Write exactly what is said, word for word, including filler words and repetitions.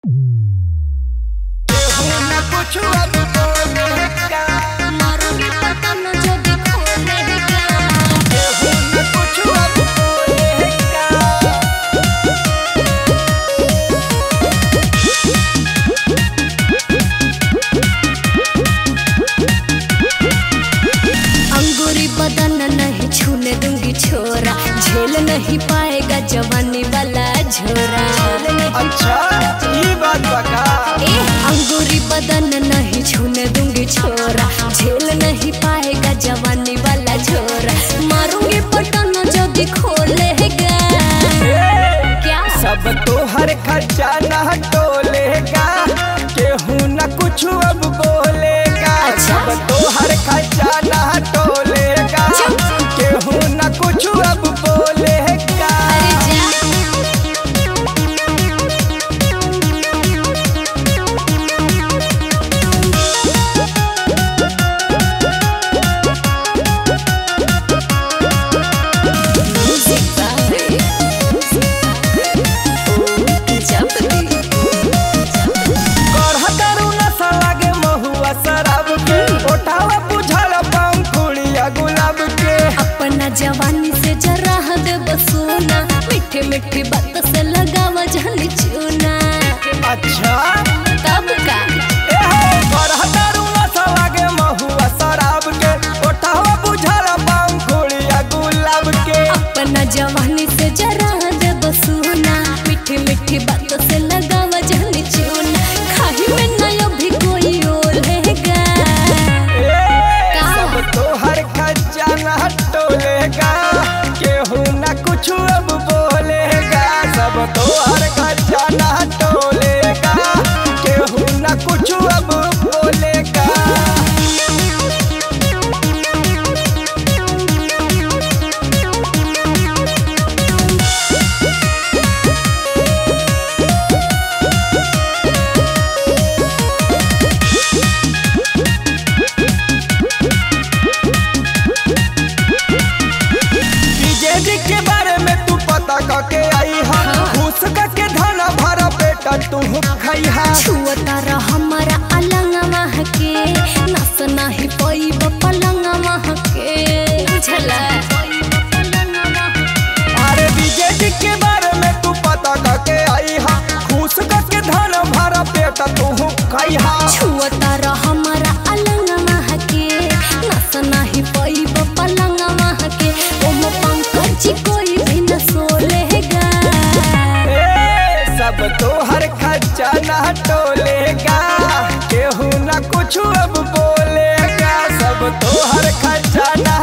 झेल नहीं पाएगा जवानी वाला झोरा। अच्छा ये बात बता। ए अंगूरी बदन नहीं छूने दूंगी छोरा, झेल नहीं पाएगा जवानी वाला झोरा। मारूंगी पटन जब खोलेगा। क्या सब तो हर खर्चा न टोलेगा, केहू न कुछ अब बोलेगा। अच्छा? सब तो हर खर्चा न टोलेगा, केहू न कुछ अब बोलेगा। अरे जा जवानी से जरा दे बसूना, मीठे मीठे बात से लगावा जानी चूना। अच्छा तब का अपना जवानी से जरा दे बसूना, मीठे मीठे बात से लगावा जानी चूना। खाही में नया भी कोई ओलेगा। सब तो हर खर्चा न टोलेगा, केहू न कुछ अब बोलेगा। सब तो हर खर्चा न टोलेगा, केहू न कुछ अब बोलेगा। के बारे में तू पता करके आई हा, घूस के धना भरा बेटा तू खाई हा। छुअता रह हमारा अलंग महके, नस नहीं कोई पलंग महके। बुझला अरे बीजेपी के बारे में तू पता करके आई हा, घूस के धना भरा बेटा तू खाई हा। छुअता रह हमारा अलंग महके, नस नहीं कोई पलंग महके। ओम पंकज कोई भी न सोलेगा। सब तो हर खर्चा न टोलेगा, केहू न कुछ अब बोलेगा। सब तो हर खर्चा न